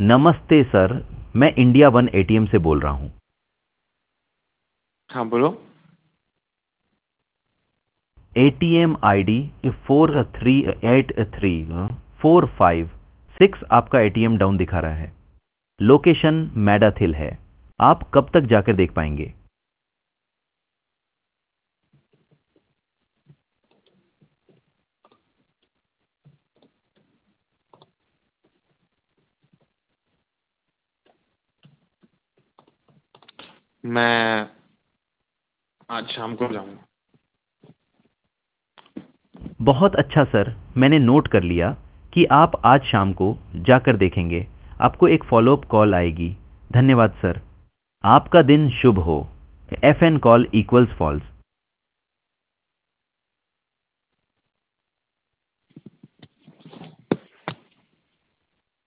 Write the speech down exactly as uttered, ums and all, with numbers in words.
नमस्ते सर, मैं India one ATM से बोल रहा हूँ। हाँ बोलो। ATM ID four three eight three four five six आपका एटीएम डाउन दिखा रहा है। लोकेशन मैडाथिल है। आप कब तक जाकर देख पाएंगे? मैं आज शाम को जाऊंगा। बहुत अच्छा सर, मैंने नोट कर लिया कि आप आज शाम को जाकर देखेंगे। आपको एक फॉलोअप कॉल आएगी। धन्यवाद सर। आपका दिन शुभ हो। F N call equals false.